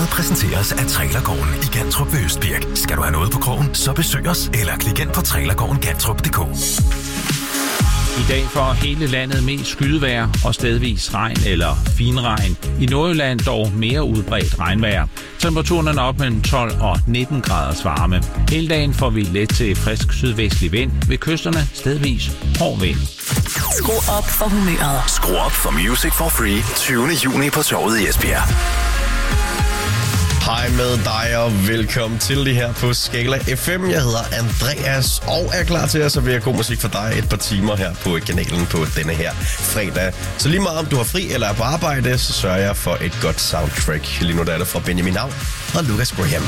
Programmet præsenteres af Trailergården i Gantrup ved Østbirk. Skal du have noget på krogen, så besøg os eller klik ind på trailergårdengantrup.dk. I dag får hele landet mest skydevejr og stedvis regn eller finregn. I Nordjylland dog mere udbredt regnvejr. Temperaturen er op mellem 12 og 19 graders varme. Hele dagen får vi let til frisk sydvestlig vind. Ved kysterne stedvis hård vind. Skru op for humøret. Skru op for Music for Free 20. juni på Torvet i Esbjerg. Hej med dig og velkommen til det her på Skala FM. Jeg hedder Andreas og er klar til at servere god musik for dig et par timer her på kanalen på denne her fredag. Så lige meget om du har fri eller er på arbejde, så sørger jeg for et godt soundtrack. Lige nu der er det fra Benjamin Hav og Lucas Graham.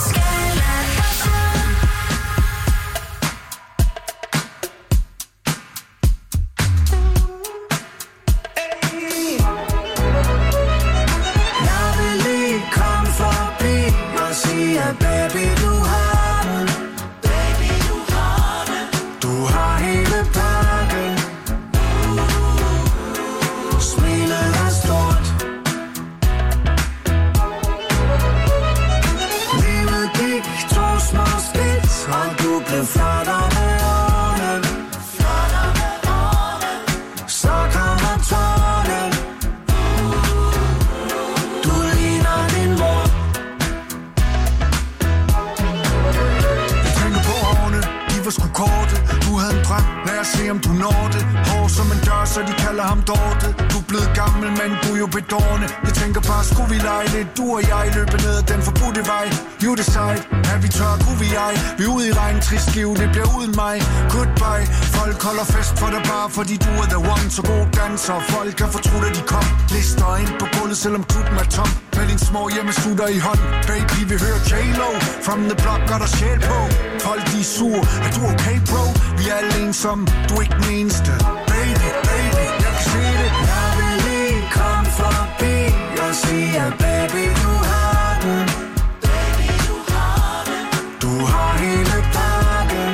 Holder fest for dig bare fordi du er the one. Så god danser, folk kan fortrudt at de kom. Lister ind på gulvet, selvom klubben er tom. Med din små hjemmesutter i hånd. Baby, vi hører J-Lo from the block, gør der sjæl på. Folk de er sur, er du okay bro? Vi er alle ensomme, du er ikke den eneste. Baby, baby, jeg kan se det. Jeg vil lige komme forbi og sige at baby, du har den. Baby, du har den. Du har hele pakken.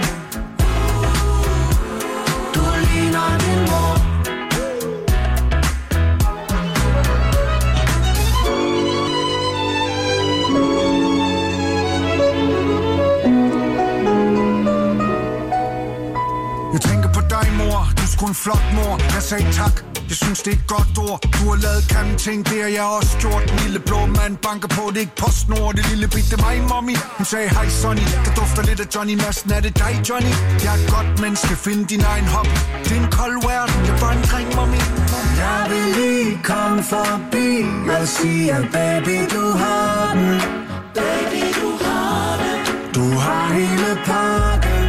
Jeg tænker på dig, mor. Du er sgu en flot mor. Jeg sagde tak. Jeg synes, det er et godt ord. Du har lavet grimme ting, det har jeg også gjort. Den lille blå mand banker på, det er ikke PostNord. Det lille bitte mig, mommy. Hun sagde, hej Sonny. Der dufter lidt af Johnny Madsen. Er det dig, Johnny? Jeg er et godt menneske. Find din egen hobby. Det er en kold verden. Jeg er bare en dreng, mommy. Jeg vil lige komme forbi og sige, at baby, du har den. Baby, du har den. Du har hele pakken.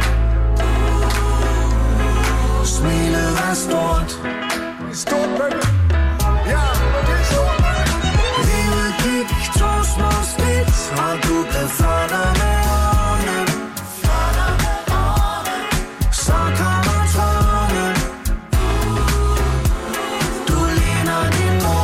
Smilet er stort. Stort, baby. Ja, det er stort, baby. Livet gik 2 små skridt, og du blev flottere med årene. Flottere med årene. Så kommer tårne. Du ligner din mor.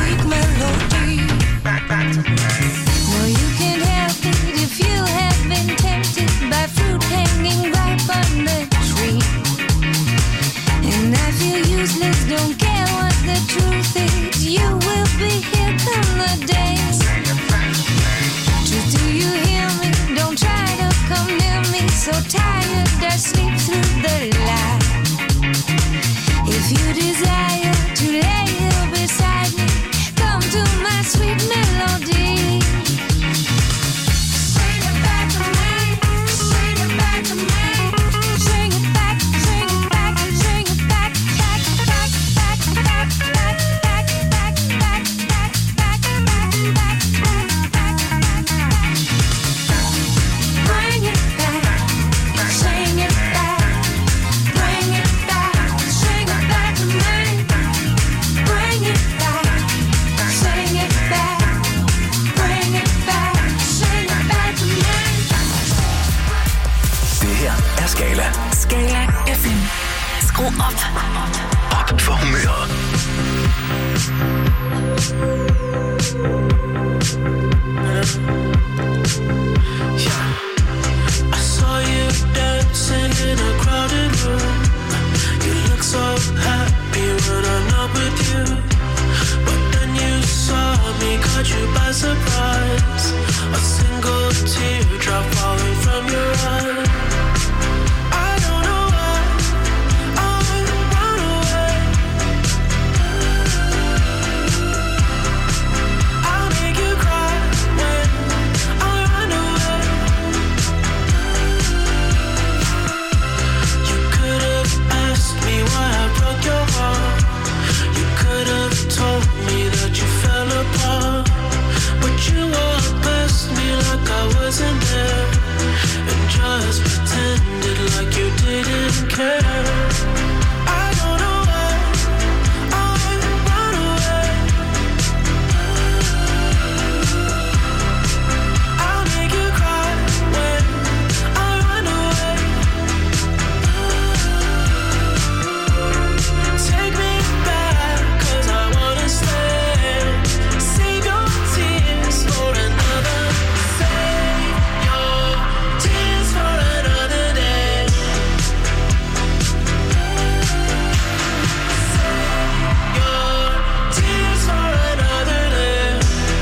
sweet melody. No, you can't help it if you have been tempted by fruit hanging ripe on the tree. And I feel useless, don't care what the truth is. You will be here come the day. Truth, do you hear me? Don't try to come near me. So tired, I sleep through the light. If you desire to lay here beside me, come to my sweet melody. Sing it back to me, sing it back to me. Sing it back, sing it back, sing it back, back, back, back, back, back, back, back, back, back, back, back, back. Bring it back, sing it back, bring it back, sing it back to me. Bring it back, sing it back, bring it back, sing it back to me. Det her er Skala. Skala FM. Skru op. Op for humøret. I saw you dancing in a crowded room. You look so happy when I'm not with you. But then you saw me, caught you by surprise. A single teardrop falling from your eye. I don't know why I run away. I'll make you cry when I run away. You could have asked me why I broke your heart. You could have told me that you fell apart. But you walked past me like I wasn't there, and just pretended like you didn't care. I don't know why I run away. I'll make you cry when I run away. Take me back, 'cause I wanna stay. Save your tears for another. Save your tears for another day. Save your tears for another day.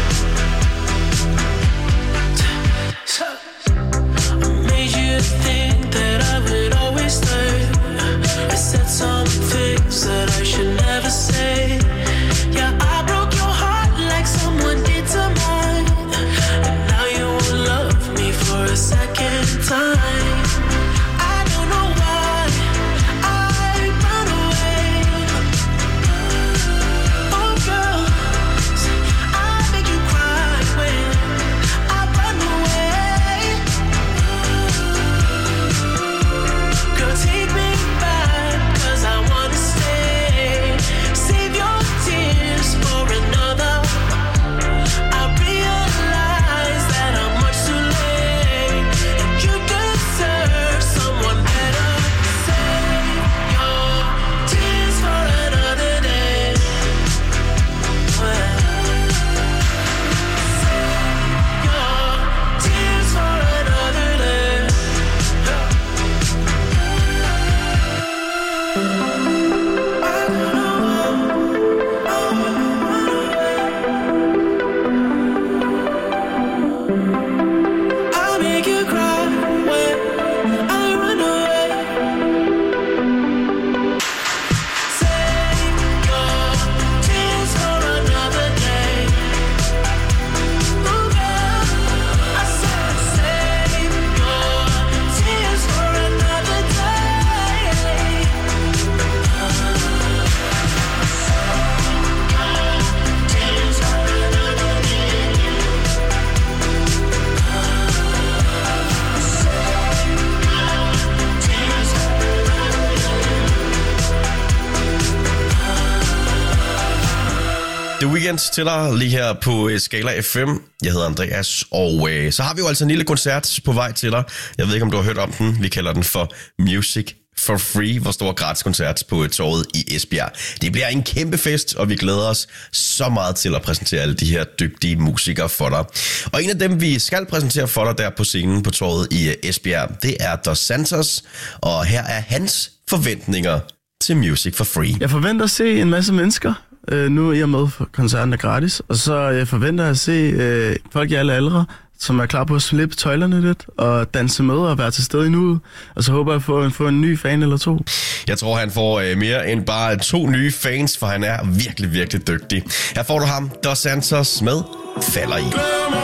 I made you think that I would always stay. I said some things that I should never say. Yeah, I broke your heart like someone did to mine. And now you won't love me for a second time. I don't know why I run away. Oh girl, I make you cry when I run away. Girl, take me back, 'cause I wanna stay. Save your tears for another. I realize that I'm much too late, and you deserve someone better. Save your tears for another day. Save your tears for another day. I'll make you cry when I run away. Save your tears for another day. Oh girl, I said save your tears for another day. Tears for another day. The Weeknd til dig lige her på Skala FM. Jeg hedder Andreas, og så har vi jo altså en lille koncert på vej til dig. Jeg ved ikke, om du har hørt om den. Vi kalder den for Music for Free, hvor stor gratiskoncert på torvet i Esbjerg. Det bliver en kæmpe fest, og vi glæder os så meget til at præsentere alle de her dygtige musikere for dig. Og en af dem, vi skal præsentere for dig der på scenen på torvet i Esbjerg, det er Dos Santos, og her er hans forventninger til Music for Free. Jeg forventer at se en masse mennesker. Nu er jeg med, for koncerten er gratis. Og så jeg forventer at se folk i alle aldre, som er klar på at slippe tøjlerne lidt og danse med og være til stede i nuet. Og så håber jeg at få en ny fan eller to. Jeg tror, han får mere end bare 2 nye fans, for han er virkelig, virkelig dygtig. Her får du ham, Dos Santos med Falder i.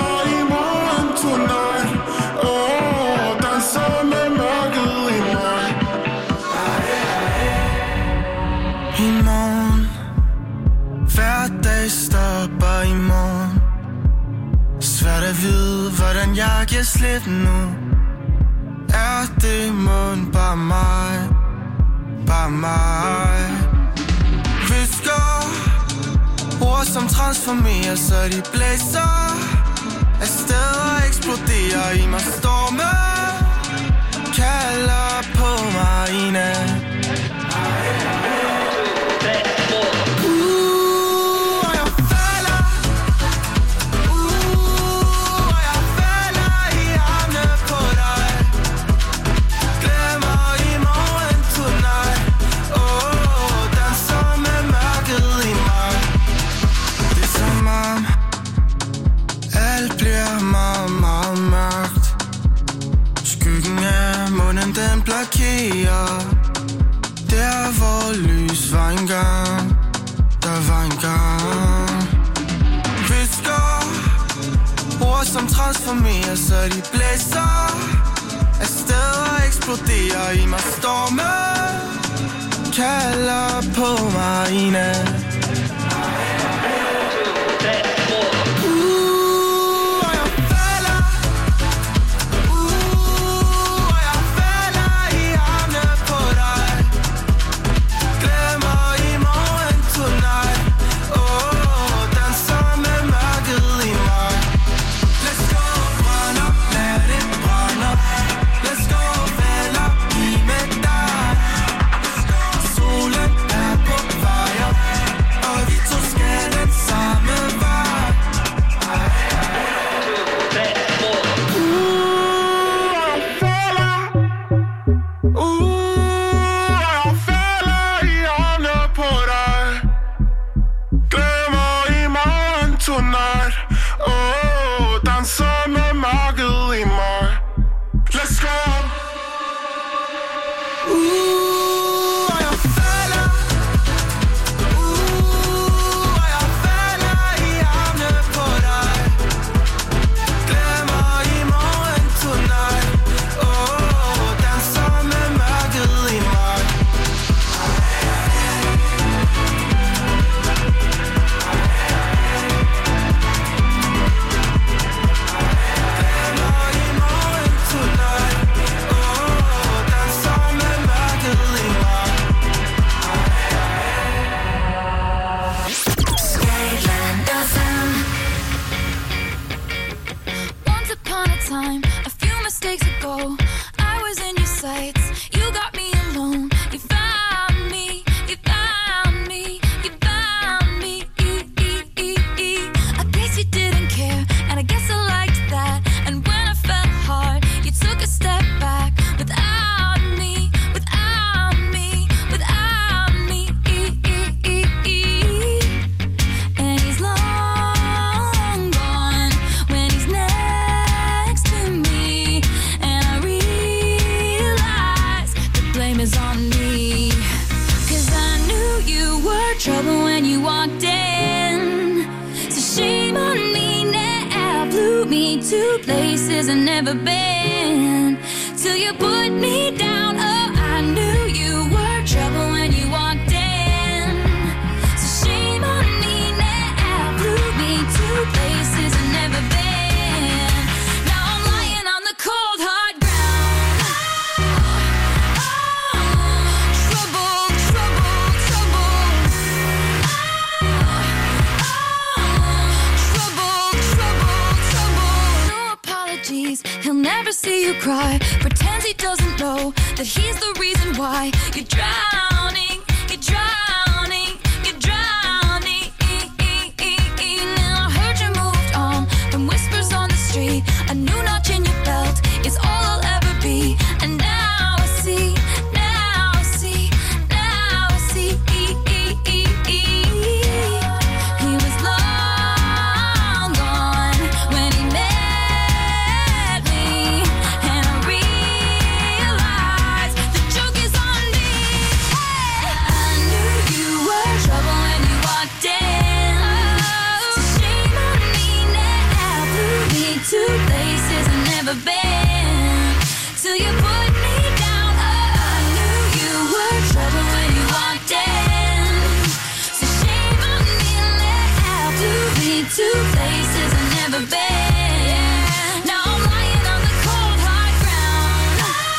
I morgen, hver dag stopper i morgen. Svært at vide, hvordan jeg giver slip nu. Er det mon bare mig, bare mig? Visker ord som transformerer, så de blæser afsted og eksploderer i mig. Storme kalder på mig i nat. Den blokerer der, hvor lys var engang. Der var engang. Visker ord som transformerer, så de blæser afsted og eksploderer i mig. Storme kalder på mig i nat. He'll never see you cry. Pretends he doesn't know that he's the reason why you're drowning, you're drowning, you're drowning. Now I heard you moved on from whispers on the street. A new notch in your belt is all I'll ever be. And now I see, now I see, now I see. He was long gone when he met me, and I realized the joke is on me. I knew you were trouble when you walked in. So shame on me now. Blew me to places I've never been. Till you put me down. I knew you were trouble when you walked in. So shame on me now. Blew me to places I've never been. Now I'm lying on the cold hard ground.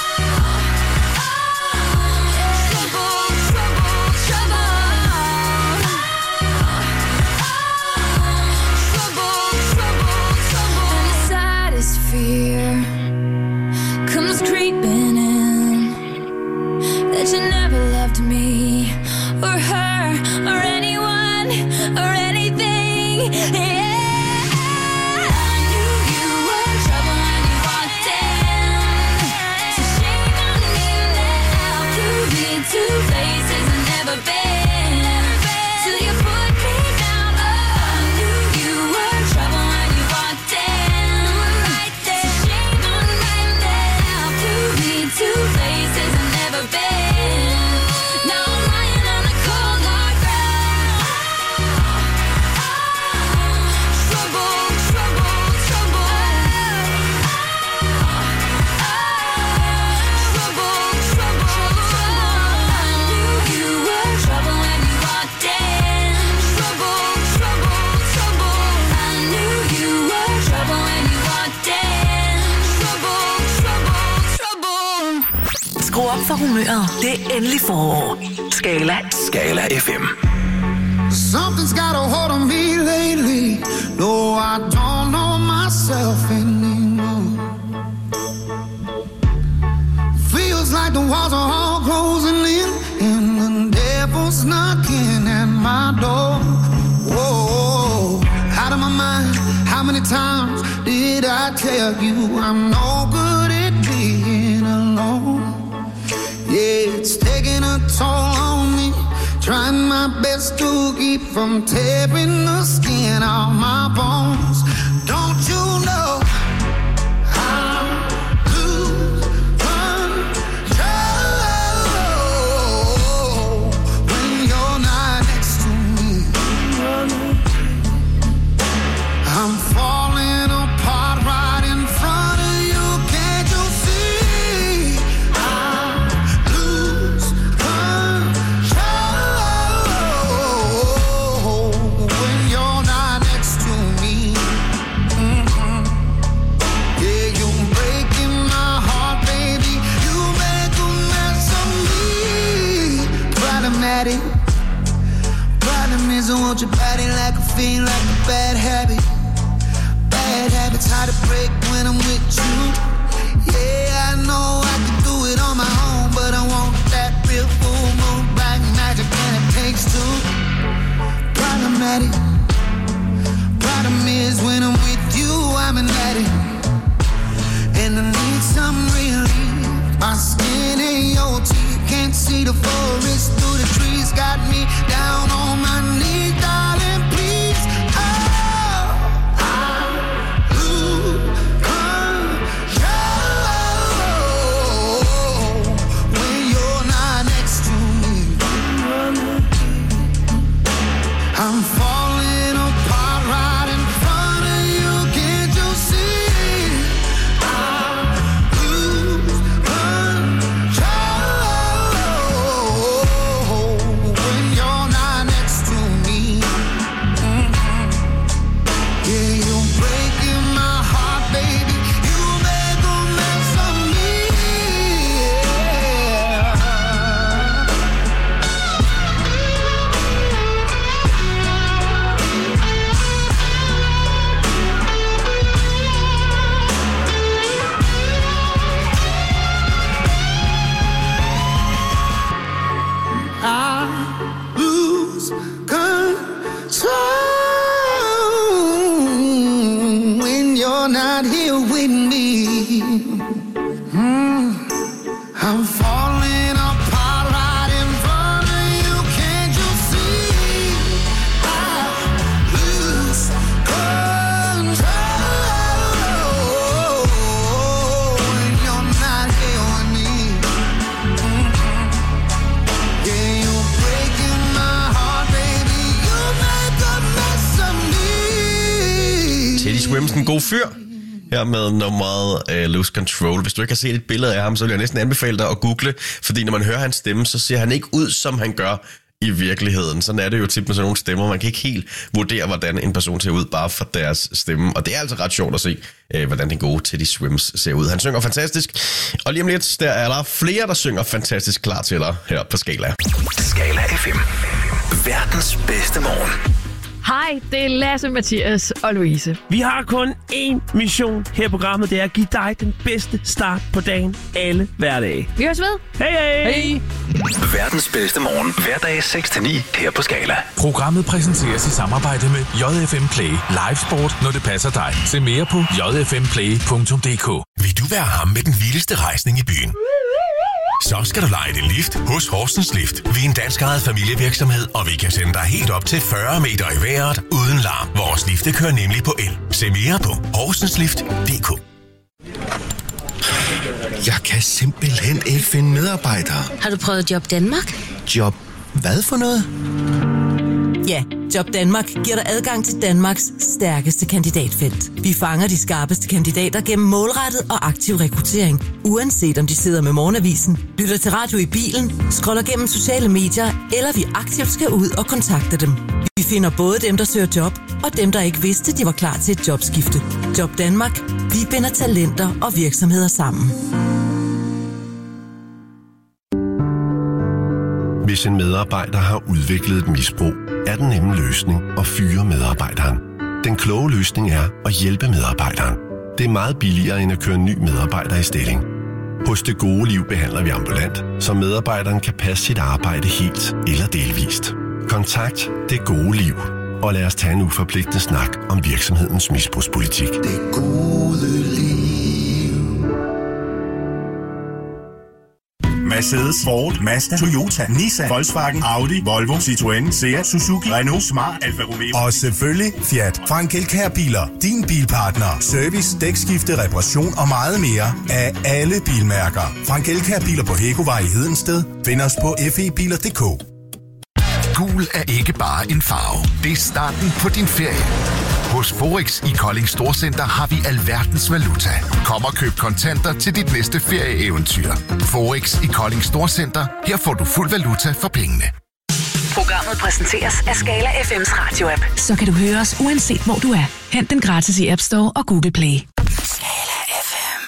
Trouble, trouble, trouble. Trouble, trouble, trouble. And the saddest fear comes creeping in, that you never loved me or her or anyone or anything. Yeah, I knew you were trouble when you walked in. So shame on me now. Blew me to places I've never been. Till you put me down. I knew you were trouble when you walked in. So shame on me now. Blew me to places I've never been. Now I'm lying on the cold hard ground. Trouble, trouble, trouble. Trouble, trouble, trouble. I knew you were trouble when you walked in. Trouble, trouble, trouble. I knew you were trouble when you walked in. Trouble, trouble, trouble. Skru op for humøret. Det er endelig forår. Skala. Skala FM. Something's got a hold on me lately. No, I don't know myself anymore. Feels like the walls are all closing in, and the devil's knocking at my door. Whoa, out of my mind. How many times did I tell you I'm no good at being alone? Yeah, it's taking a toll on me. Trying my best to keep from tearing the skin off my bones. Don't you know I'm lose control when you're not next to me? I'm falling apart right in front of you. Can't you see? I lose control when you're not next to me. Yeah, you're breaking my heart, baby. You make a mess of me. Problematic. Problem is I want your body like a fiend, like a bad habit. Bad habits hard to break when I'm with you. Yeah, I know I can do it on my own, but I want that real full moon black magic, and it takes two. Problematic. Problem is when I'm with you, I'm an addict, and I need some relief. My skin ain't your teeth, can't see the forest through the trees. Got me down on my knees, darling, please. Oh, I lose control when you're not next to me. I'm falling Teddy Swims, en god fyr. Her med nummeret Lose Control. Hvis du ikke har set et billede af ham, så vil jeg næsten anbefale dig at google. Fordi når man hører hans stemme, så ser han ikke ud, som han gør i virkeligheden. Sådan er det jo tit med sådan nogle stemmer. Man kan ikke helt vurdere, hvordan en person ser ud, bare for deres stemme. Og det er altså ret sjovt at se, hvordan den gode Teddy Swims ser ud. Han synger fantastisk. Og lige om lidt, der er der flere, der synger fantastisk klar til dig her på Skala. Skala FM. Verdens bedste morgen. Hej, det er Lasse, Mathias og Louise. Vi har kun én mission her i programmet. Det er at give dig den bedste start på dagen alle hverdage. Vi høres ved. Hej. Hej. Verdens bedste morgen. Hverdag 6-9 her på Skala. Programmet præsenteres i samarbejde med JFM Play. Live sport, når det passer dig. Se mere på jfmplay.dk. Vil du være ham med den vildeste rejsning i byen? Så skal du leje det lift hos Horsens Lift. Vi er en dansk-ejet familievirksomhed, og vi kan sende dig helt op til 40 meter i vejret uden larm. Vores lifte kører nemlig på el. Se mere på horsenslift.dk. Jeg kan simpelthen ikke finde medarbejdere. Har du prøvet Job Danmark? Job hvad for noget? Ja, Job Danmark giver dig adgang til Danmarks stærkeste kandidatfelt. Vi fanger de skarpeste kandidater gennem målrettet og aktiv rekruttering. Uanset om de sidder med morgenavisen, lytter til radio i bilen, scroller gennem sociale medier, eller vi aktivt skal ud og kontakte dem. Vi finder både dem, der søger job, og dem, der ikke vidste, de var klar til et jobskifte. Job Danmark. Vi binder talenter og virksomheder sammen. Hvis en medarbejder har udviklet et misbrug, er den nemme løsning at fyre medarbejderen. Den kloge løsning er at hjælpe medarbejderen. Det er meget billigere end at køre en ny medarbejder i stilling. Hos Det Gode Liv behandler vi ambulant, så medarbejderen kan passe sit arbejde helt eller delvist. Kontakt Det Gode Liv, og lad os tage en uforpligtende snak om virksomhedens misbrugspolitik. Det gode liv. Mercedes, Ford, Mazda, Toyota, Nissan, Volkswagen, Audi, Volvo, Citroën, Seat, Suzuki, Renault, Smart, Alfa Romeo og selvfølgelig Fiat. Frank Elkjær Biler. Din bilpartner. Service, dækskifte, reparation og meget mere af alle bilmærker. Frank Elkjær Biler på Hækkovej i Hedensted. Find os på febiler.dk. Gul er ikke bare en farve. Det er starten på din ferie. Hos Forex i Kolding Storcenter har vi alverdens valuta. Kom og køb kontanter til dit næste ferieeventyr. Forex i Kolding Storcenter. Her får du fuld valuta for pengene. Programmet præsenteres af Skala FM's radio-app. Så kan du høre os uanset hvor du er. Hent den gratis i App Store og Google Play. Skala FM.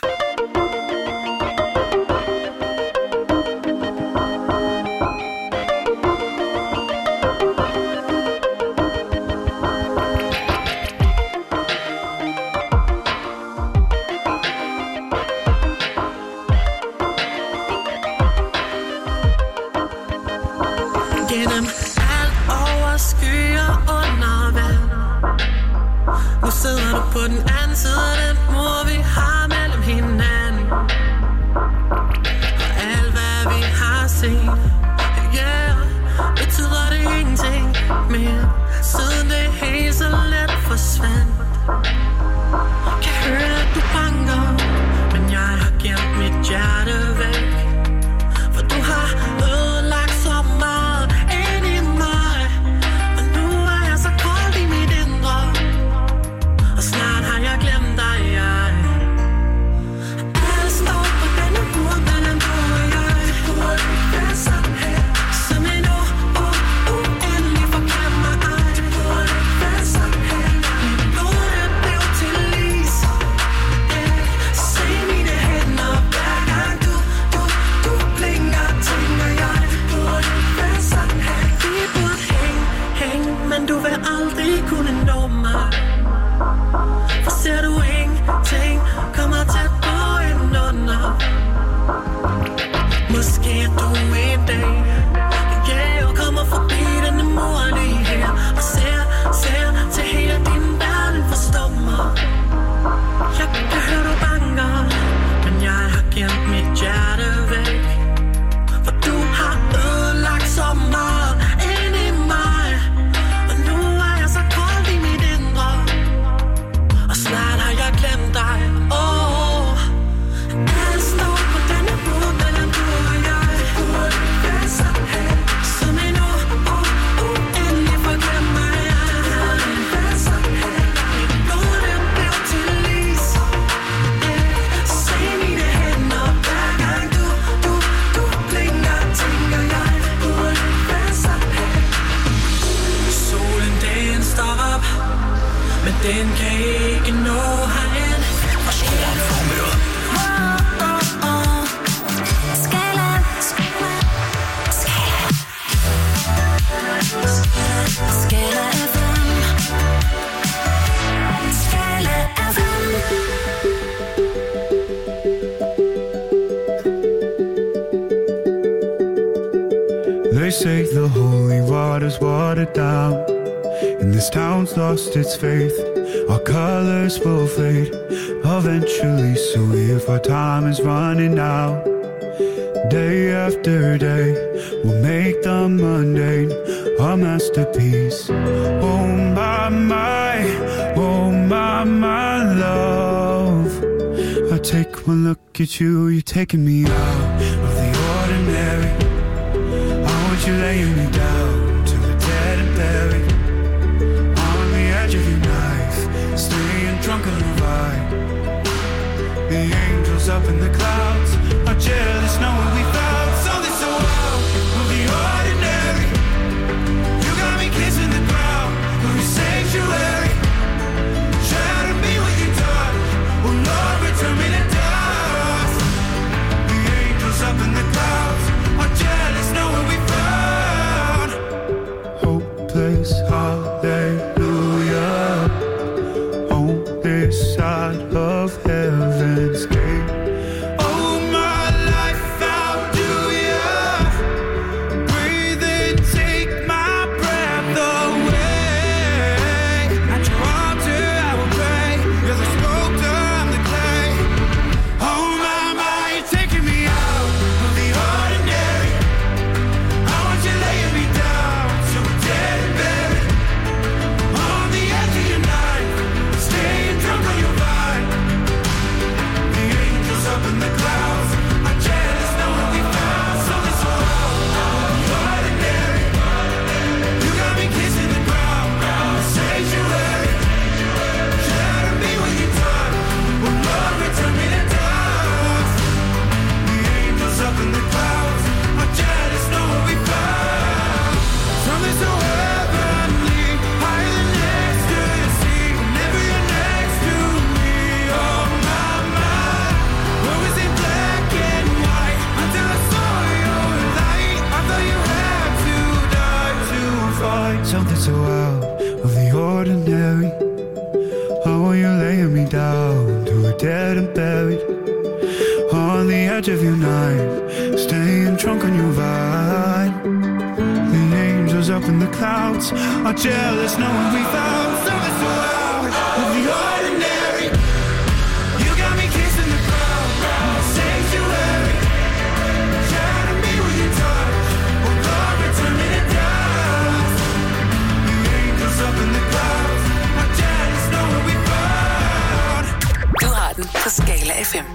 Gennem alt over skyer under vand. Nu sidder du på den anden side af den mur, vi har mellem hinanden. Og alt hvad vi har set, yeah, betyder det ingenting mere. Siden det helt så let forsvandt. Kan høre at du banker, men jeg har gemt mit hjerte væk. For du har ødelagt så meget ind i mig. Og nu er jeg så kold i mit indre. Og snart har jeg glemt dig, den kan ikke nå herind. Og skru op for humøret. Skala. Skala FM. Skala FM. They say the holy water's watered down, and this town's lost its faith. Our colors will fade eventually, so if our time is running out, day after day, we'll make the mundane a masterpiece. Oh my love, I take one look at you, you're taking me out of the ordinary. You're laying me down to the dead and buried on the edge of your knife, staying drunk on the vine. The angels up in the clouds are jealous knowing we found something so out of the ordinary. You got me kissing the ground of your sanctuary. Shadow me with your touch, oh Lord, return me to dust. The angels up in the clouds are jealous knowing we found hopeless hallelujah on this side of heaven's gate. Oh, my life found you, yeah. Breathe in, take my breath away. At your altar I will pray. You're the sculptor, I'm the clay. Oh my, you're taking me out of the ordinary. I want you laying me down so we're dead and buried on the edge of your knife, staying drunk on your vine. The angels up in the clouds are jealous knowing we found something so out of the ordinary. You got me kissing the ground, sanctuary. Shadow me when you touch, oh Lord, return me to dust. The angels up in the clouds are jealous knowing we found something so heavenly, higher than next to the sea. Whenever you're next to me, oh my, what was it black and white until I saw your light? I thought you had to die to fight something so out of the ordinary. How are you laying me down to a dead and buried on the edge of your knife, staying drunk on your vine. The angels up in the clouds are jealous knowing we found something so out of the ordinary. You got me kissing the ground, sanctuary. Shadow me with your touch, oh Lord, return me to dust. The angels up in the clouds are jealous knowing we found. Du har den på Skala FM.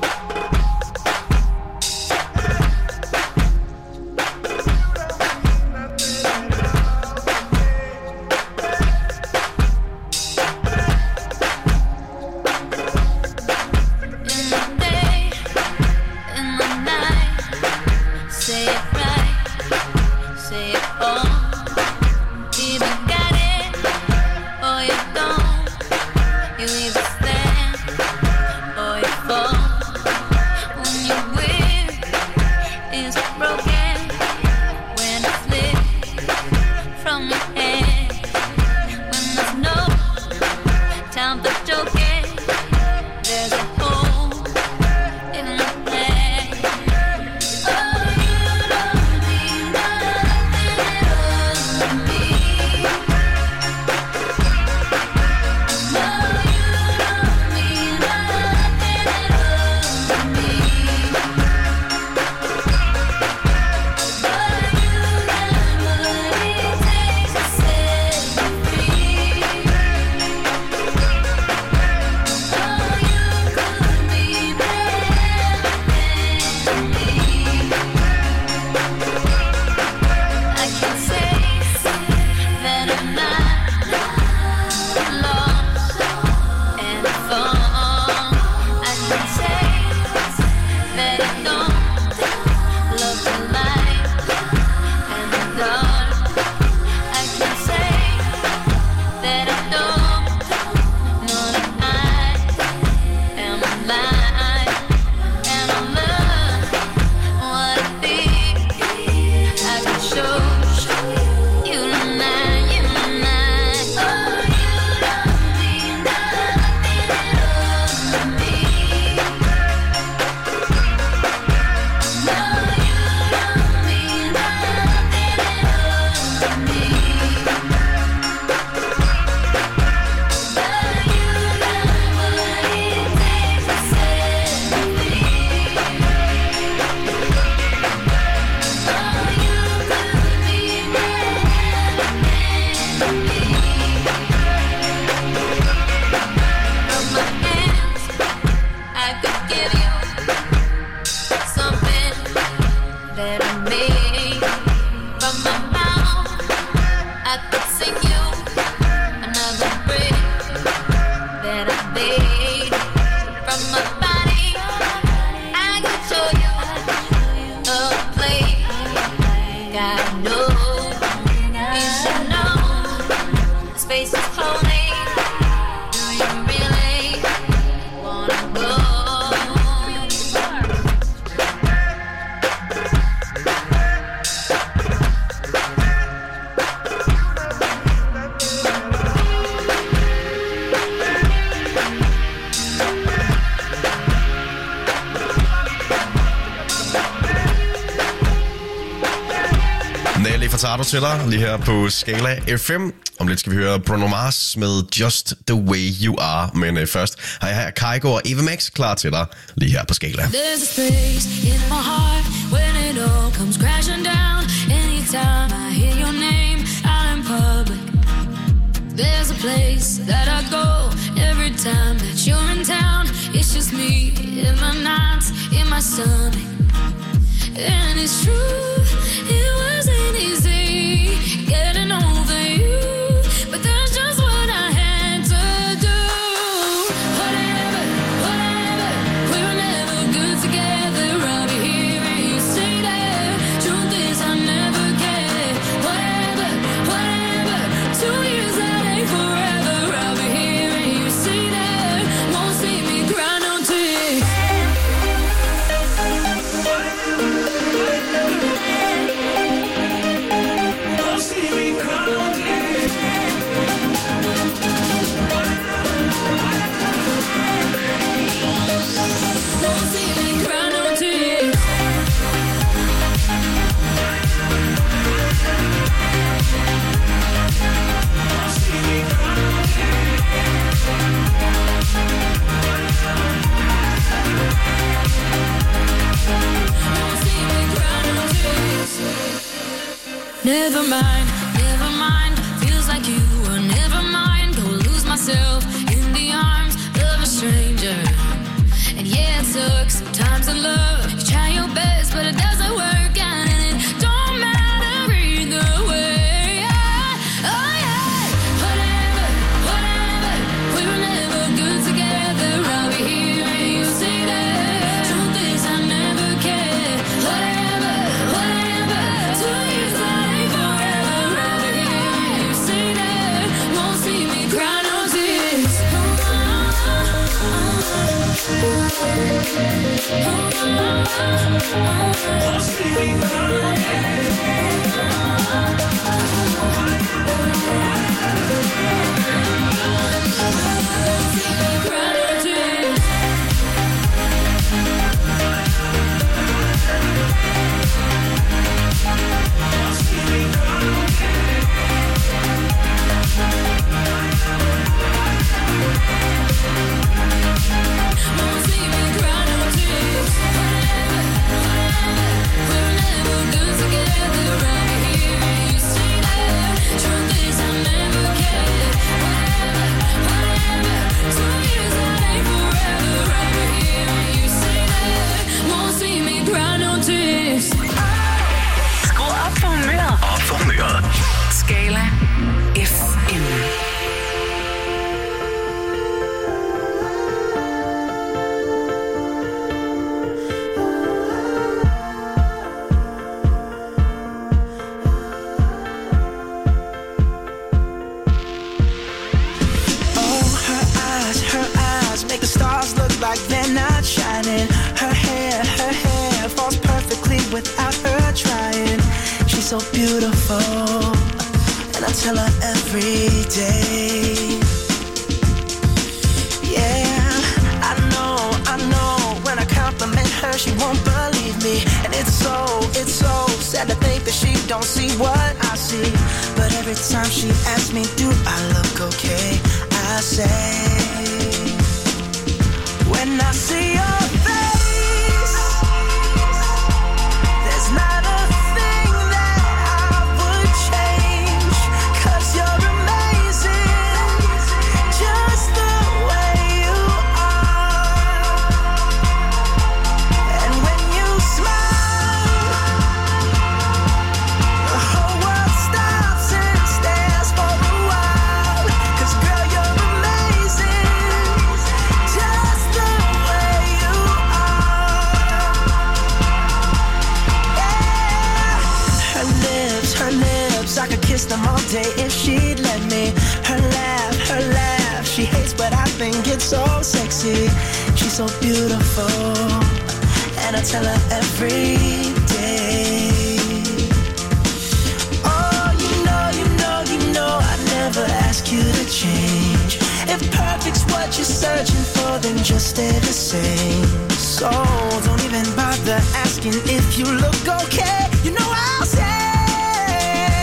Cortado til dig, lige her på Skala FM. Om lidt skal vi høre Bruno Mars med Just The Way You Are. Men først har jeg her Kygo og Eva Max klar til dig, lige her på Skala. There's a space in my heart when it all comes crashing down. Anytime I hear your name out in public, there's a place that I go every time that you're in town. It's just me in my nights, in my stomach. And it's true, it wasn't easy getting over you, but that's just what I had to do. Whatever, we were never good together. I'll be here and you say that. Truth is I never cared. Whatever, 2 years that ain't forever. I'll be here and you say that. Won't see me cry no tears. Never mind, feels like you were never mind. Go lose myself in the arms of a stranger. And yeah, it sucks sometimes in love. You try your best, but it doesn't work out, and it don't matter either way. Oh yeah, whatever, we were never good together. I'll be here and you say that. Truth is I never cared. Whatever, 2 years that ain't forever. I'll be here and you say that. Won't see me cry no tears. Won't see me cry no Skru op for humøret. Skala FM. Her eyes make the stars look like they're not shining. Her hair falls perfectly without her trying. She's so beautiful, and I tell her every day. Yeah, I know, when I compliment her, she won't believe me. And it's so sad to think that she don't see what I see. But every time she asks me, do I look okay? I say, when I see your face, there's not a thing that I would change. 'Cause you're amazing, just the way you are. And when you smile, the whole world stops and stares for a while. 'Cause girl, you're amazing, just the way you are. Yeah. Her lips, I could kiss them all day if she'd let me. Her laugh, she hates but I think it's so sexy. She's so beautiful, and I tell her every day. Oh, you know, I never ask you to change. If perfect's what you're searching for, then just stay the same. So don't even bother asking if you look okay. You know I'll say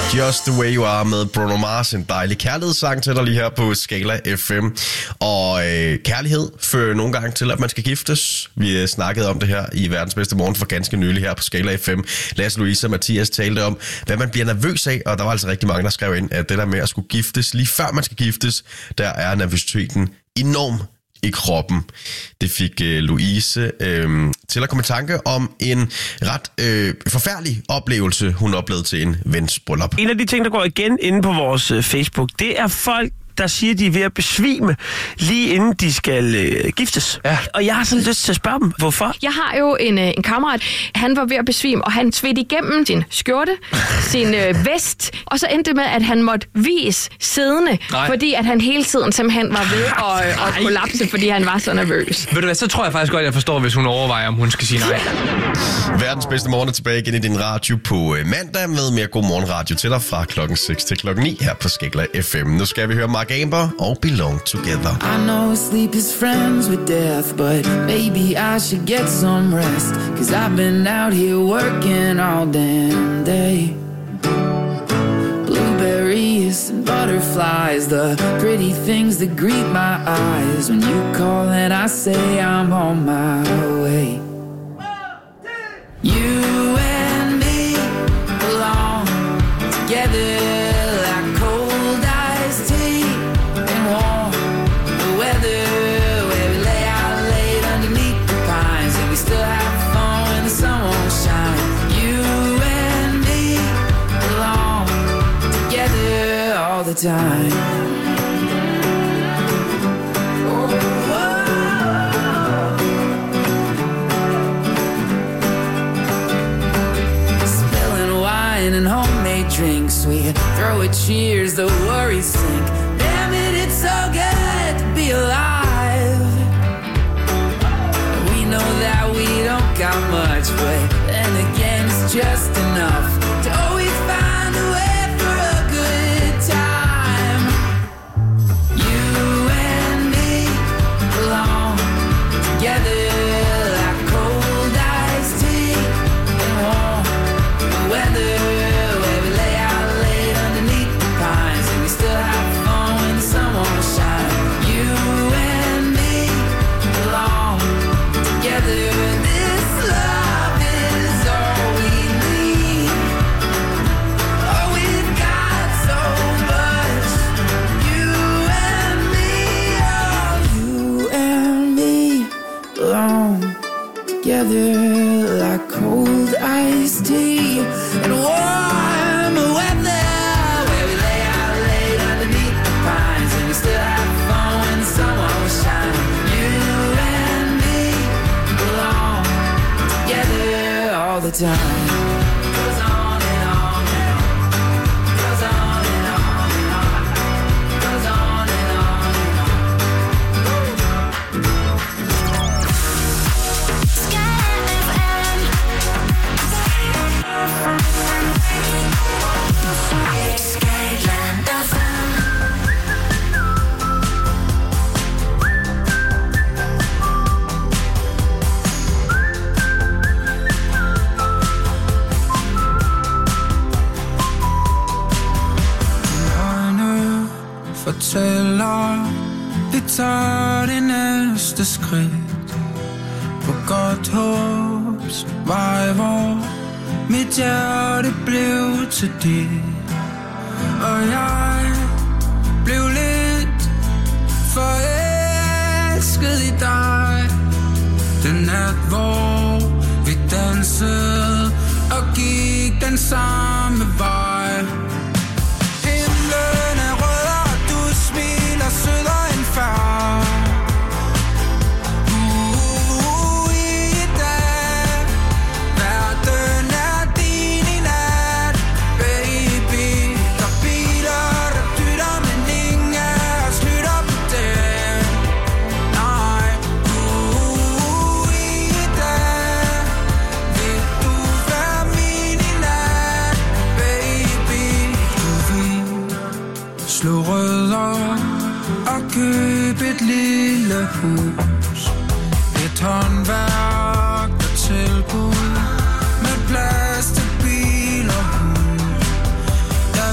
Just the Way You Are med Bruno Mars, en dejlig kærlighedssang til dig lige her på Skala FM. Og kærlighed fører nogle gange til, at man skal giftes. Vi snakkede om det her i Verdens Bedste Morgen for ganske nylig her på Skala FM. Lasse, Louise og Mathias talte om, hvad man bliver nervøs af, og der var altså rigtig mange, der skrev ind, at det der med at skulle giftes, lige før man skal giftes, der er nervøsiteten enorm i kroppen. Det fik Louise til at komme i tanke om en ret forfærdelig oplevelse, hun oplevede til en vens bryllup. En af de ting, der går igen inde på vores Facebook, det er folk, der siger, de er ved at besvime, lige inden de skal giftes. Ja. Og jeg har sådan lyst til at spørge dem, hvorfor? Jeg har jo en kammerat, han var ved at besvime, og han svedte igennem sin skjorte, sin vest, og så endte det med, at han måtte vise siddende, fordi at han hele tiden simpelthen var ved at kollapse, fordi han var så nervøs. Ved du hvad, så tror jeg faktisk godt, jeg forstår, hvis hun overvejer, om hun skal sige nej. Verdens Bedste Morgen er tilbage igen i din radio på mandag med mere god morgenradio til dig fra klokken 6 til klokken 9 her på Skala FM. Nu skal vi høre Mark Amber og Belong Together. I know sleep is friends with death, but maybe I should get some rest, 'cause I've been out here working all damn day. Blueberries and butterflies, the pretty things that greet my eyes when you call and I say I'm on my way. You and me belong together. The time. Spilling wine and homemade drinks, we throw a cheers, the worries sink. Damn it, it's so good to be alive. We know that we don't got much, but then again it's just enough to always find a way. Like cold iced tea and warm weather, where we lay out late underneath the pines, and we still have fun when the sun won't shine. You and me belong together all the time. Goes on and on and on. Goes on and on and on. Goes on and on and on. Fortæller, vi tager det næste skridt på godt håbs vej, hvor mit hjerte blev til dit, og jeg blev lidt forelsket i dig. Den nat, hvor vi dansede og gik den samme vej. Himlen er rød, og du smiler sødere end før. I dag, verden er din i nat, baby. Der er biler, der dytter, men ingen af os lytter på det. Nej, i dag, vil du være min i nat, baby. Du vil slå rødder og købe et lille hus, et håndværk og tilbud med plads til bil og hund. Ja,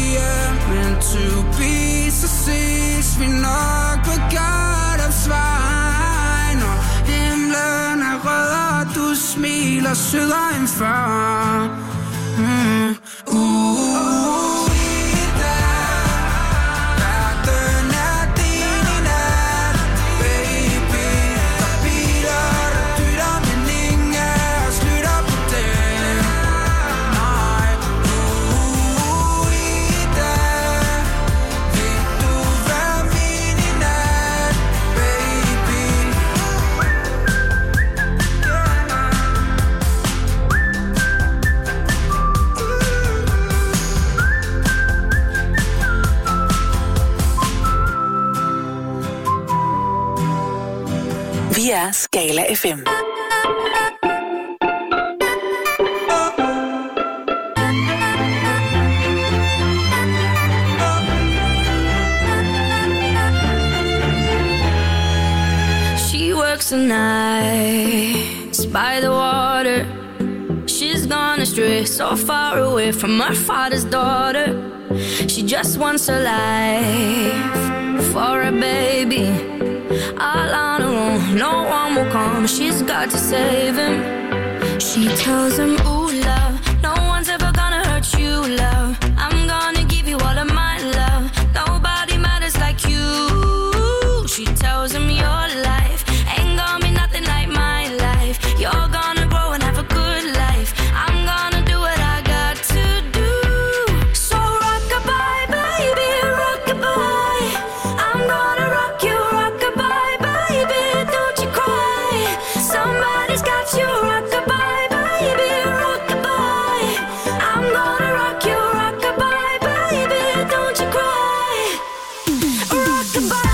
are meant to be. Så ses vi nok på Gardopsvej, når himlen er rød, og du smiler sødere end før. Vi er Skala FM. She works the nights by the water. She's gone astray, so far away from her father's daughter. She just wants a life for a baby. All on her own, no one will come. She's got to save him. She tells him, ooh, love, no one's ever gonna hurt you, love. I'm gonna give you all of my love. Nobody matters like you. She tells him your life ain't gonna be nothing like my life. You're gonna grow and have a good life. I'm gonna do what I got to do. So rock-a-bye, baby, rock-a-bye. I'm gonna rock you, rock-a-bye, baby, don't you cry. Somebody's got you, rock-a-bye, baby, rock-a-bye. I'm gonna rock you, rock-a-bye, baby, don't you cry. Rock-a-bye.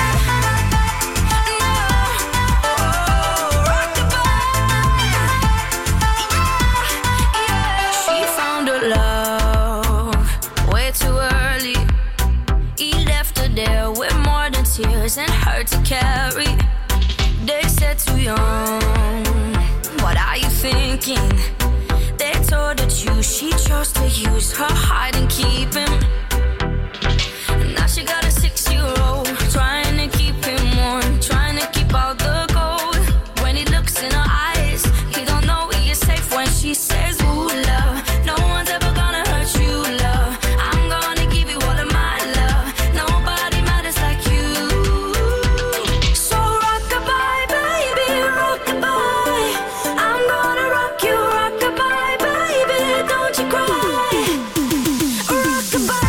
Tears and hurt to carry. They said too young. What are you thinking? They told her choose. She chose to use her heart and keep him. Now she got a 6-year-old trying to keep him warm, trying to keep all the gold. When he looks in her eyes, he don't know he is safe when she says, ooh, love, no one's ever gonna hurt you, love. I'm gonna give you all of my love. Nobody matters like you. So rock-a-bye, baby, rock-a-bye. I'm gonna rock you, rock-a-bye, baby, don't you cry. Rock-a-bye.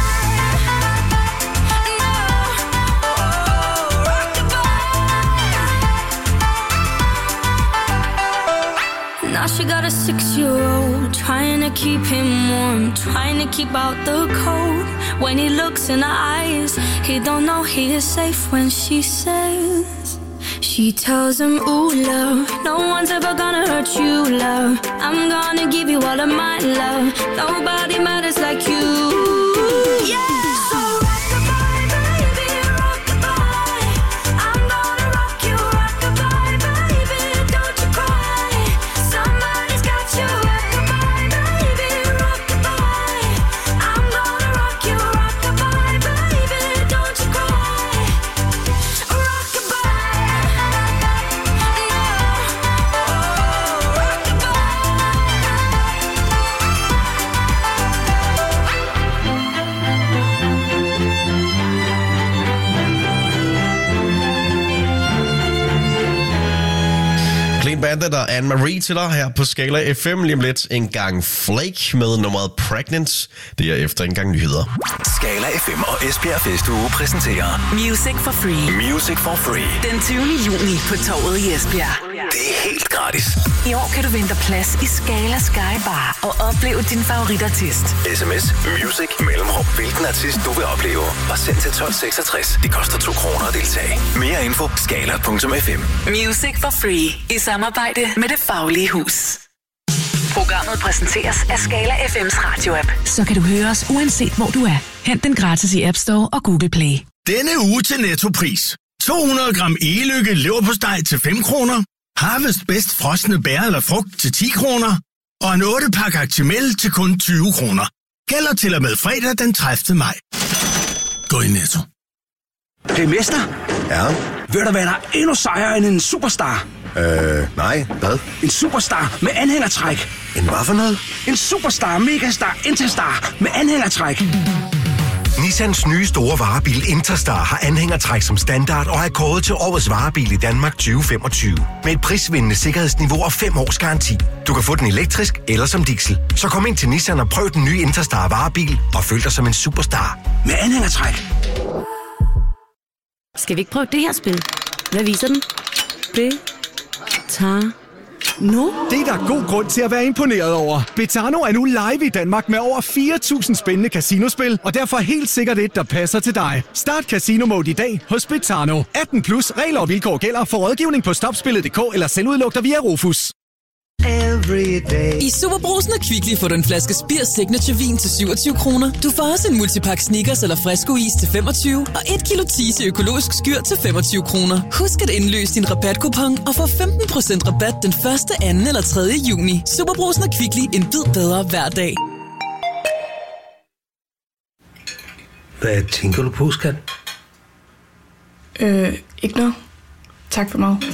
Now she got a 6-year-old trying to keep him warm, trying to keep out the cold. When he looks in her eyes, he don't know he is safe when she says. She tells him, ooh, love, no one's ever gonna hurt you, love. I'm gonna give you all of my love. Nobody matters like you. Yeah. So rock-a-bye, baby, rock-a-bye. I'm gonna rock you, rock-a-bye, baby, don't you cry. Somebody's got you, rock-a-bye, baby, rock-a-bye. I'm gonna rock you, rock-a-bye, baby, don't you cry. Rock-a-bye. Clean Bandit og Anne-Marie til dig her på Skala FM. Lige om lidt en gang Flake med nummeret Pregnant. Det er efter en gang nyheder. Skala FM og Esbjerg Festuge præsenterer Music for Free. Music for Free. Den 20. juni på Torvet i Esbjerg. Det er helt gratis. I år kan du vinde plads i Skala Sky Bar og opleve din favoritartist. SMS Music mellemrum hvilken artist du vil opleve. Og send til 1266. Det koster 2 kroner at deltage. Mere info skala.fm. Music for Free i samarbejde med Det Faglige Hus. Programmet præsenteres af Skala FM's radioapp. Så kan du høre os uanset hvor du er. Hent den gratis i App Store og Google Play. Denne uge til Nettopris. 200 gram e-lykke leverpostej til 5 kroner. Harvest bedst frosne bær eller frugt til 10 kroner. Og en 8-pakke Actimel til kun 20 kroner. Gælder til og med fredag den 30. maj. Gå i Netto. Hey, mester. Ja? Ved du, hvad der er endnu sejere end en superstar? Nej. Hvad? En superstar med anhængertræk. En hvad for noget? En superstar, megastar, interstar med anhængertræk. Nissans nye store varebil Interstar har anhængertræk som standard og er kåret til årets varebil i Danmark 2025. Med et prisvindende sikkerhedsniveau og 5 års garanti. Du kan få den elektrisk eller som diesel. Så kom ind til Nissan og prøv den nye Interstar varebil og føl dig som en superstar. Med anhængertræk. Skal vi ikke prøve det her spil? Hvad viser den? No? Det er der god grund til at være imponeret over. Betano er nu live i Danmark med over 4.000 spændende casinospil, og derfor helt sikkert et, der passer til dig. Start Casino Mode i dag hos Betano. 18+, regler og vilkår gælder. For rådgivning på stopspillet.dk eller selvudlugter via Rufus. I Superbrugsen og Kvickly får du en flaske Spir Signature Vin til 27 kroner. Du får også en multipack Snickers eller Fresco Is til 25 og 1 kilo Tise økologisk skyr til 25 kroner. Husk at indløse din rabatkupon og få 15% rabat den 1., 2. eller 3. juni. Superbrugsen og Kvickly, en bid bedre hver dag. Hvad tænker du på, skat? Ikke noget. Tak for meget.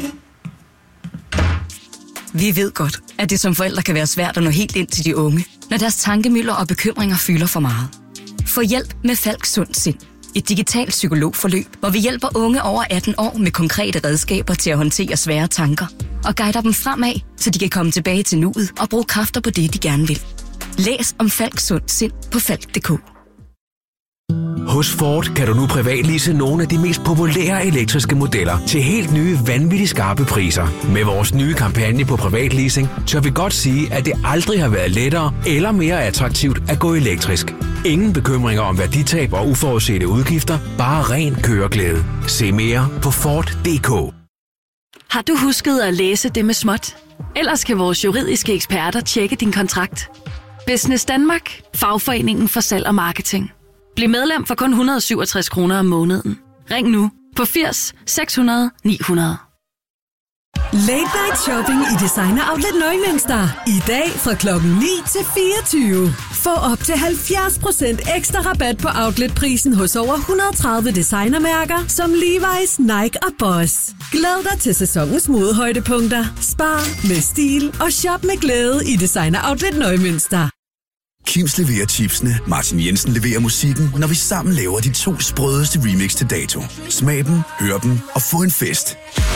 Vi ved godt, at det som forældre kan være svært at nå helt ind til de unge, når deres tankemylder og bekymringer fylder for meget. Få hjælp med Falk Sund Sind. Et digitalt psykologforløb, hvor vi hjælper unge over 18 år med konkrete redskaber til at håndtere svære tanker og guider dem fremad, så de kan komme tilbage til nuet og bruge kræfter på det, de gerne vil. Læs om Falk Sund Sind på falk.dk. Hos Ford kan du nu privatlease nogle af de mest populære elektriske modeller til helt nye, vanvittigt skarpe priser. Med vores nye kampagne på privatleasing, tør vi godt sige, at det aldrig har været lettere eller mere attraktivt at gå elektrisk. Ingen bekymringer om værditab og uforudsete udgifter, bare ren køreglæde. Se mere på Ford.dk. Har du husket at læse det med småt? Ellers kan vores juridiske eksperter tjekke din kontrakt. Business Danmark, fagforeningen for salg og marketing. Bliv medlem for kun 167 kroner om måneden. Ring nu på 80 600 900. Late Night Shopping i Designer Outlet Neumünster. I dag fra klokken 9 til 24. Få op til 70% ekstra rabat på outletprisen hos over 130 designermærker som Levi's, Nike og Boss. Glæd dig til sæsonens modehøjdepunkter. Spar med stil og shop med glæde i Designer Outlet Neumünster. Kims leverer chipsene, Martin Jensen leverer musikken, når vi sammen laver de 2 sprødeste remix til dato. Smag dem, hør dem og få en fest.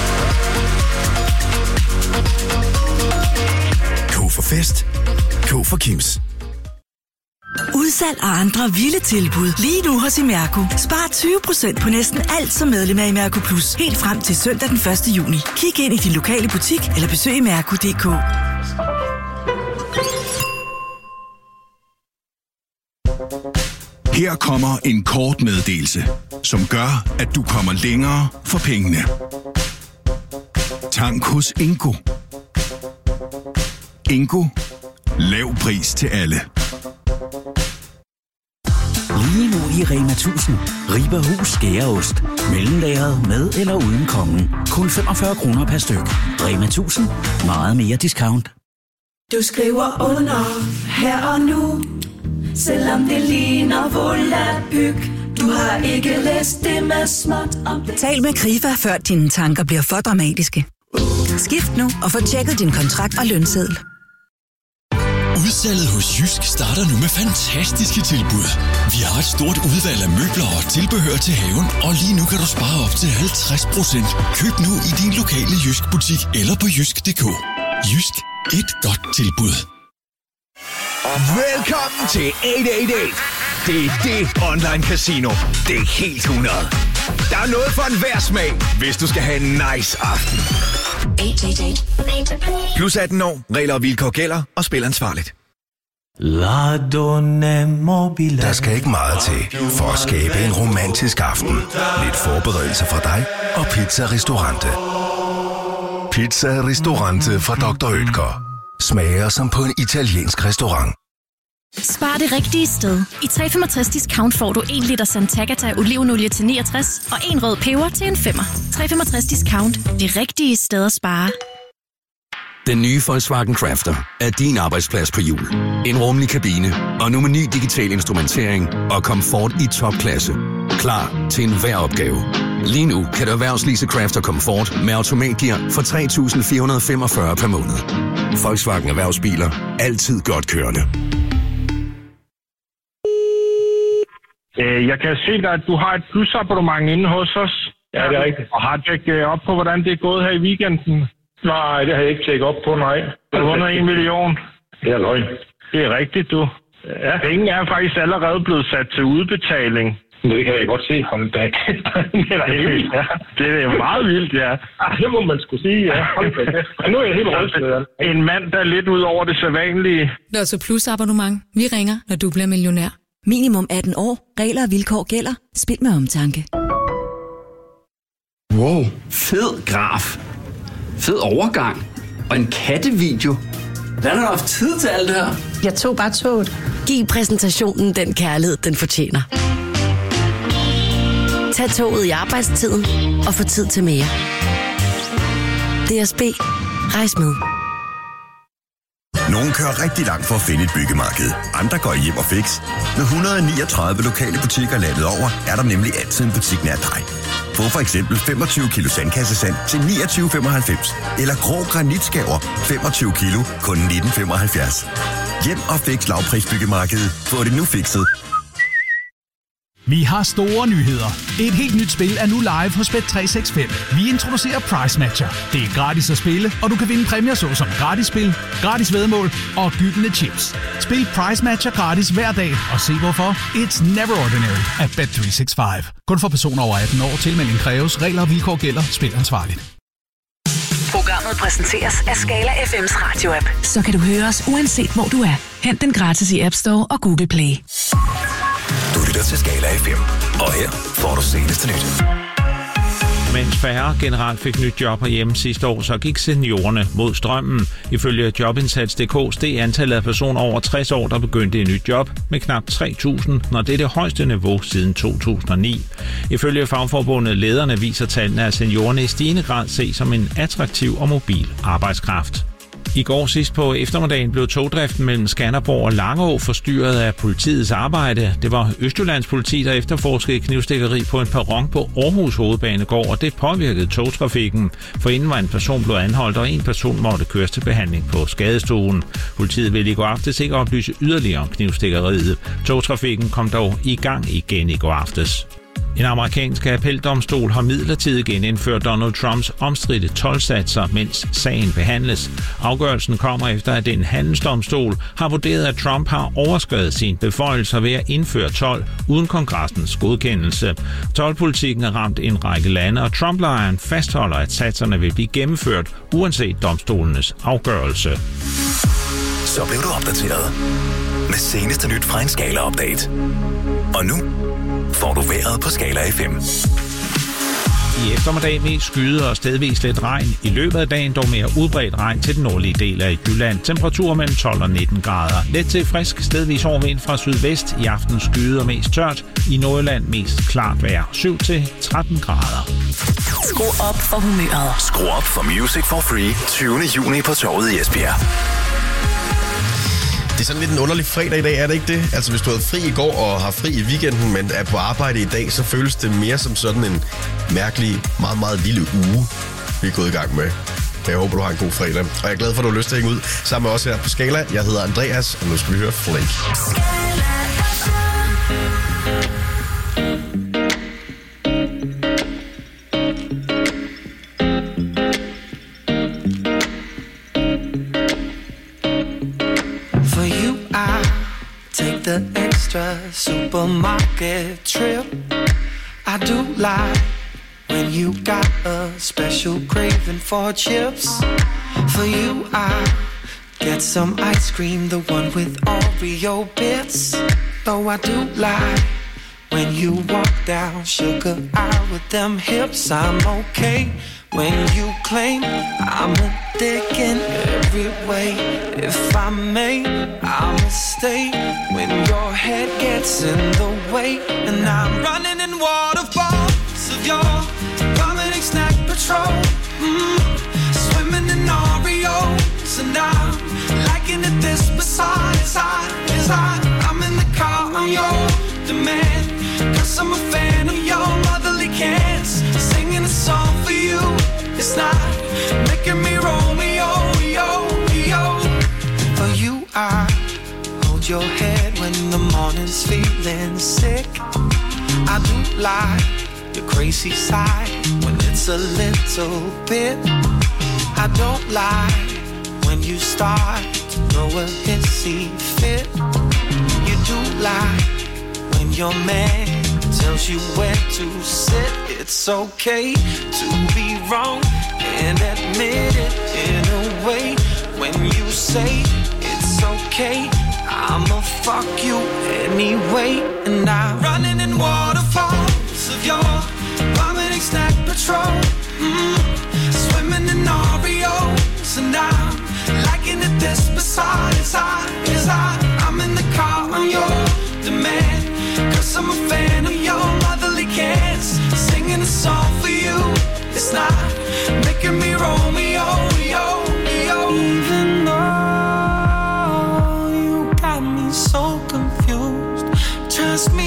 K for fest. K for Kims. Udsalg og andre vilde tilbud lige nu hos Imerco. Spar 20% på næsten alt som medlem af Imerco Plus. Helt frem til søndag den 1. juni. Kig ind i din lokale butik eller besøg imerco.dk. Her kommer en kort meddelelse, som gør, at du kommer længere for pengene. Tank hos Ingo. Ingo. Lav pris til alle. Lige nu i Rema 1000. Riber Hus Skæreost. Mellemlagret med eller uden kongen. Kun 45 kroner per styk. Rema 1000. Meget mere discount. Du skriver under her og nu, selvom det ligner volapyk. Du har ikke læst det med småt om det. Tal med Krifa, før dine tanker bliver for dramatiske. Skift nu og få tjekket din kontrakt og lønseddel. Udsalget hos Jysk starter nu med fantastiske tilbud. Vi har et stort udvalg af møbler og tilbehør til haven, og lige nu kan du spare op til 50%. Køb nu i din lokale Jysk butik eller på jysk.dk. Jysk. Et godt tilbud. Velkommen til 888. Det er det online casino. Det er helt 100. Der er noget for enhver smag, hvis du skal have en nice aften. 888. Plus 18 år. Regler og vilkår gælder, og spil ansvarligt. Der skal ikke meget til for at skabe en romantisk aften. Lidt forberedelse fra dig og Pizza Ristorante. Pizza Ristorante fra Dr. Oetker. Smager som på en italiensk restaurant. Spar det rigtige sted. I 365 discount får du 1 liter Sant'Agata olivenolie til 69 og 1 rød peber til en 5'er. 365 discount. Det rigtige sted at spare. Den nye Volkswagen Crafter er din arbejdsplads på hjul. En rummelig kabine og nu med ny digital instrumentering og komfort i topklasse. Klar til enhver opgave. Lige nu kan du erhvervslease Crafter Comfort med automatgear for 3.445 per måned. Volkswagen Erhvervsbiler. Altid godt kørende. Jeg kan se dig, at du har et plusabonnement inde hos os. Ja, det er rigtigt. Og har tjekket op på, hvordan det er gået her i weekenden? Nej, det har jeg ikke tjekket op på, nej. Du har vundet 1 million. Det er løgn. Det er rigtigt, du. Ja. Penge er faktisk allerede blevet sat til udbetaling. Det kan jeg godt se fra en dag. Det er da helt vildt, ja. Det er meget vildt, ja. Det må man skulle sige, ja. Nu er jeg helt rystet, ja. En mand, der er lidt ud over det sædvanlige. Lotto Plus abonnement. Vi ringer, når du bliver millionær. Minimum 18 år. Regler og vilkår gælder. Spil med omtanke. Wow, fed graf. Fed overgang. Og en kattevideo. Hvordan har du haft tid til alt det her? Jeg tog bare toget. Giv præsentationen den kærlighed, den fortjener. Tag toget i arbejdstiden og få tid til mere. DSB. Rejs med. Nogle kører rigtig langt for at finde et byggemarked. Andre går hjem og fix. Med 139 lokale butikker landet over, er der nemlig altid en butik nær dig. Få for eksempel 25 kilo sandkassesand til 29,95. Eller grå granitskaver 25 kilo kun 19,75. Hjem og fix lavprisbyggemarkedet. Få det nu fikset. Vi har store nyheder. Et helt nyt spil er nu live hos Bet365. Vi introducerer Price Matcher. Det er gratis at spille, og du kan vinde præmier såsom gratis spil, gratis væddemål og gyldne chips. Spil Price Matcher gratis hver dag, og se hvorfor. It's never ordinary at Bet365. Kun for personer over 18 år. Tilmelding kræves. Regler og vilkår gælder. Spil ansvarligt. Programmet præsenteres af Skala FM's radio-app. Så kan du høre os uanset hvor du er. Hent den gratis i App Store og Google Play. Du lytter til Skala FM, og her får du seneste nyt. Mens færre generelt fik nyt job herhjemme sidste år, så gik seniorerne mod strømmen. Ifølge Jobindsats.dk steg antallet af personer over 60 år, der begyndte et nyt job, med knap 3.000, når det er det højeste niveau siden 2009. Ifølge fagforbundet Lederne viser tallene, at seniorerne i stigende grad ses som en attraktiv og mobil arbejdskraft. I går sidst på eftermiddagen blev togdriften mellem Skanderborg og Langå forstyrret af politiets arbejde. Det var Østjyllands politi, der efterforskede knivstikkeri på en perron på Aarhus Hovedbanegård, og det påvirkede togtrafikken. For inden var en person blevet anholdt, og en person måtte køres til behandling på skadestuen. Politiet ville i går aftes ikke oplyse yderligere om knivstikkeriet. Togtrafikken kom dog i gang igen i går aftes. En amerikansk appeldomstol har midlertidigt genindført Donald Trumps omstridte toldsatser, mens sagen behandles. Afgørelsen kommer efter, at en handelsdomstol har vurderet, at Trump har overskredet sine beføjelser ved at indføre told uden kongressens godkendelse. Toldpolitikken har ramt en række lande, og Trump-lejren fastholder, at satserne vil blive gennemført uanset domstolenes afgørelse. Så blev du opdateret med seneste nyt fra en Skala-update. Og nu får du vejret på Skala FM. I eftermiddag mest skyde og stedvis lidt regn. I løbet af dagen dog mere udbredt regn til den nordlige del af Jylland. Temperaturer mellem 12 og 19 grader. Let til frisk stedvis overvind fra sydvest. I aften skyde og mest tørt. I Nordjylland mest klart vejr. 7 til 13 grader. Skru op for humøret. Skru op for Music for Free 20. juni på Torvet i Esbjerg. Det er sådan lidt en underlig fredag i dag, er det ikke det? Altså hvis du havde fri i går og har fri i weekenden, men er på arbejde i dag, så føles det mere som sådan en mærkelig, meget, meget lille uge, vi er gået i gang med. Jeg håber, du har en god fredag. Og jeg er glad for, at du har lyst til at hænge ud sammen med os her på Skala. Jeg hedder Andreas, og nu skal vi høre Flake. The extra supermarket trip. I do like when you got a special craving for chips. For you I get some ice cream, the one with Oreo bits. Though I do like when you walk down sugar aisle with them hips. I'm okay when you claim I'm a dick in every way. If I may, I'ma stay when your head gets in the way. And I'm running in waterfalls of your vomiting snack patrol. Swimming in Oreo liking it this besides I'm in the car on your demand. Cause I'm a fan of your motherly cans. Singing a song for you, it's not making me Romeo, yo. For you I hold your head when the morning's feeling sick. I do like your crazy side when it's a little bit. I don't like when you start to throw a hissy fit. You do like when your man tells you where to sit. It's okay to be wrong and admit it in a way. When you say it's okay, I'ma fuck you anyway. And I'm running in waterfalls of your vomiting snack patrol. Swimming in Oreos. And I'm liking it this besides I'm in the car on your demand. Cause I'm a fan of your motherly cans. Singing a song for you, it's not making me Romeo, yo. Even though you got me so confused, trust me,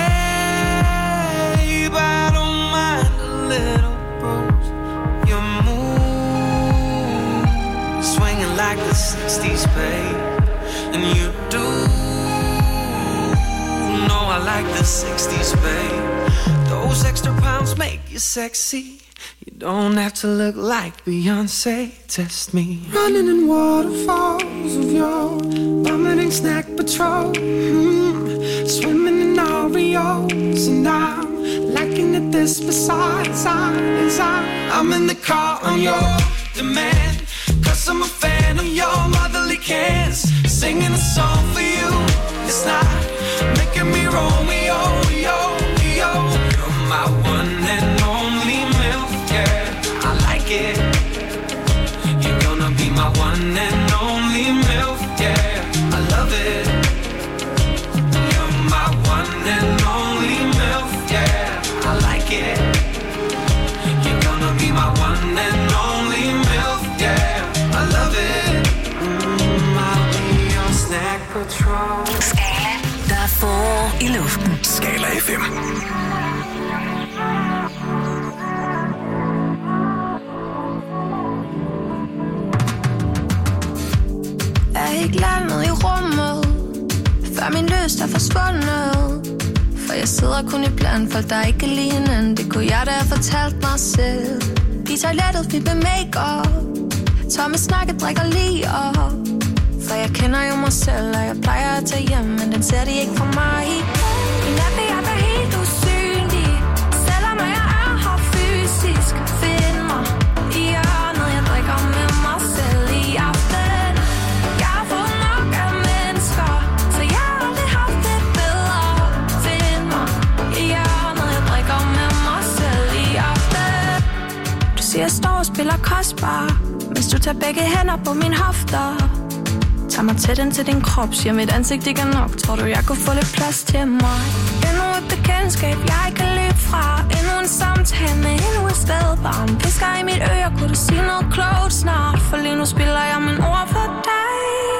babe, I don't mind a little bruise. Your move, swinging like the 60s, babe. And you do know I like the 60s, babe. Those extra pounds make you sexy. You don't have to look like Beyonce, test me. Running in waterfalls of your vomiting snack patrol. Swimming in Oreos. And I'm liking it this besides I'm in the car on your demand. Cause I'm a fan of your motherly cans. Singing a song for you, it's not making me Romeo, yo. You're my one and only milk, yeah, I like it. You're gonna be my one and only milk, yeah, I love it. You're my one and only milk, yeah, I like it. You're gonna be my one and only milk, yeah, I love it. I'll be your snack patrol. Skala, der er forår i luften. Skala FM. Jeg er ikke landet i rummet, før min lyst er forsvundet. For jeg sidder kun i blandt folk, der ikke kan lide hinanden. Det kunne jeg da have fortalt mig selv. I toilettet fik med make-up, tomme snakke drikker lige op. For jeg kender jo mig selv, og jeg plejer at tage hjem, men den ser de ikke for mig. I nat vil jeg være helt usynlig, selvom jeg er her fysisk. Find mig i hjørnet, jeg drikker med mig selv i aften. Jeg har fået nok af mennesker, så jeg har aldrig haft det bedre. Find mig i hjørnet, jeg drikker med mig selv i aften. Du siger, jeg står og spiller kostbar, hvis du tager begge hænder på mine hofter. Tag mig tæt ind til din krop, siger mit ansigt ikke er nok. Tror du, jeg kunne få lidt plads til mig? Endnu et bekendtskab, jeg ikke kan løbe fra. Endnu en samtale med endnu et stedbarn. Pisker i mit øre, kunne du sige noget klogt snart? For lige nu spiller jeg mine ord for dig.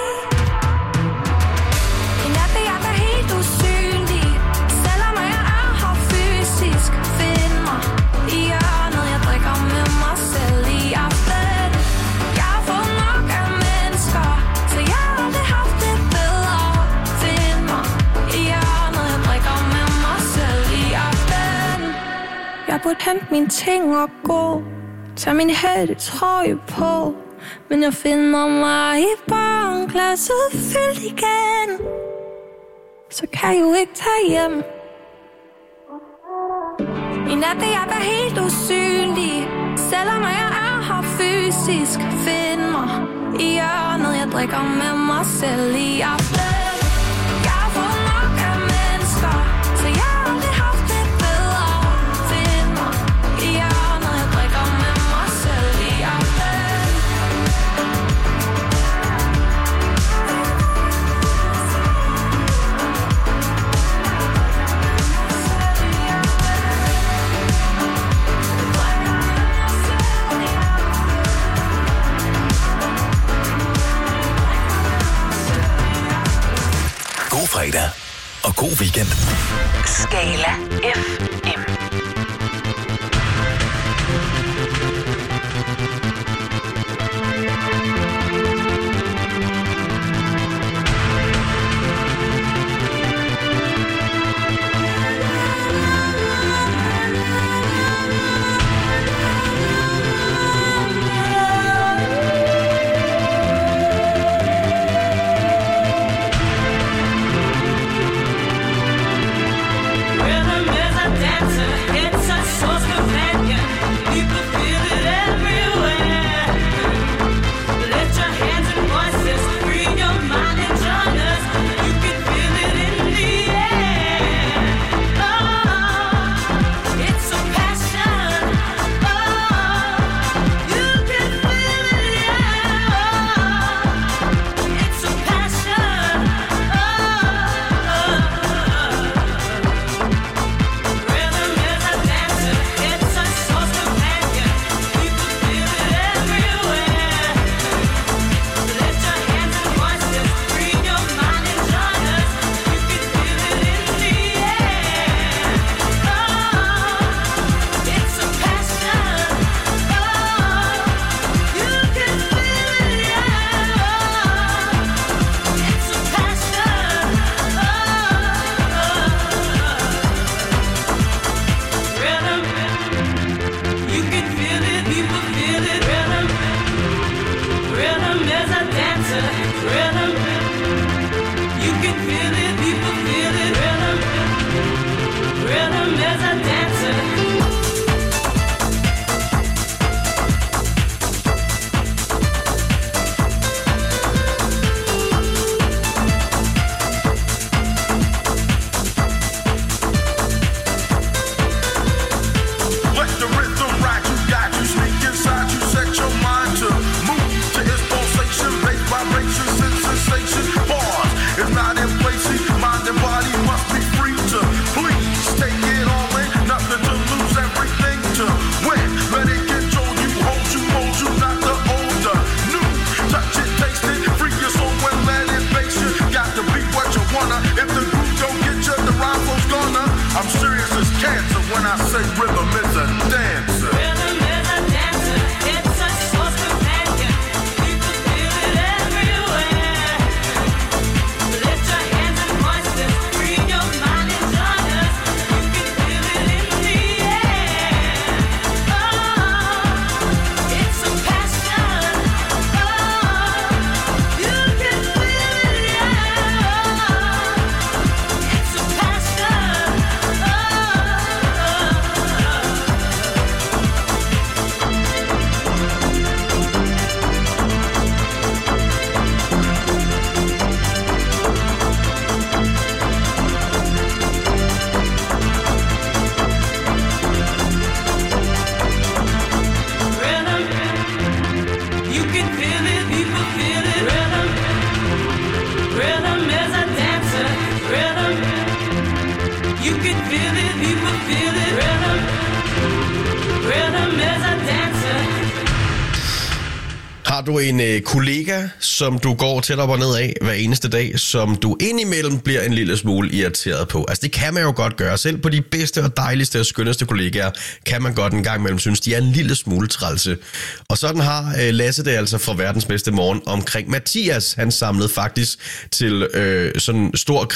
I nat vil jeg være helt usynlig, selvom jeg er her fysisk. Find mig i hjørnet, jeg drikker med mig selv i aften. Jeg har fået nok af mennesker, så jeg har aldrig haft det bedre. Find mig i hjørnet, jeg drikker med mig selv i aften. Jeg burde hente mine ting og gå, tag min hættetrøje på, men jeg finder mig i barnglasset fyldt igen. Så kan jeg jo ikke tage hjem. I nat vil jeg være helt usynlig, selvom jeg er her fysisk. Find mig i hjørnet, jeg drikker med mig selv i aften. Jeg har fået nok af mennesker, så jeg har aldrig haft det bedre. Find mig i hjørnet, jeg drikker med mig selv i aften. god weekend. Skala FM. Har du en kollega, som du går tæt op og ned af hver eneste dag, som du indimellem bliver en lille smule irriteret på? Altså det kan man jo godt gøre. Selv på de bedste og dejligste og skønneste kollegaer kan man godt en gang imellem synes, de er en lille smule trælse. Og sådan har Lasse det altså fra Verdens Bedste Morgen omkring Mathias. Han samlede faktisk til sådan en stor